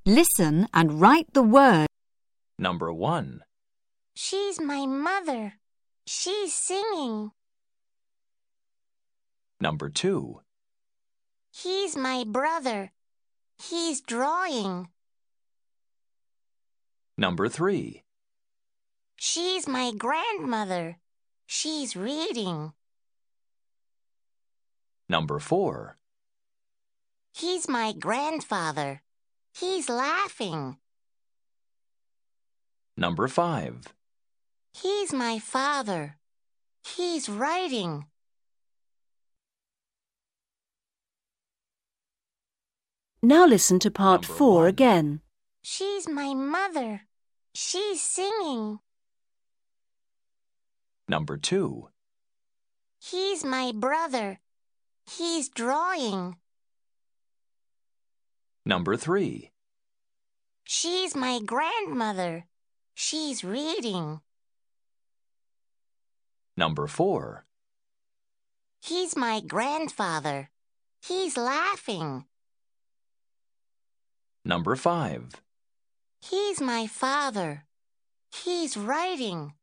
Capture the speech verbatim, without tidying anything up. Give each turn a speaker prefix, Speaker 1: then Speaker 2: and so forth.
Speaker 1: Listen and write the word.
Speaker 2: Number one.
Speaker 3: She's my mother. She's singing.
Speaker 2: Number two.
Speaker 3: He's my brother. He's drawing.
Speaker 2: Number three.
Speaker 3: She's my grandmother. She's reading.
Speaker 2: Number four.
Speaker 3: He's my grandfather. He's laughing.
Speaker 2: Number five.
Speaker 3: He's my father. He's writing.
Speaker 4: Now listen to part
Speaker 2: Number
Speaker 4: four
Speaker 2: one.
Speaker 4: again.
Speaker 3: She's my mother. She's singing.
Speaker 2: Number two.
Speaker 3: He's my brother. He's drawing.
Speaker 2: Number three.
Speaker 3: She's my grandmother. She's reading.
Speaker 2: Number four.
Speaker 3: He's my grandfather. He's laughing.
Speaker 2: Number five.
Speaker 3: He's my father. He's writing.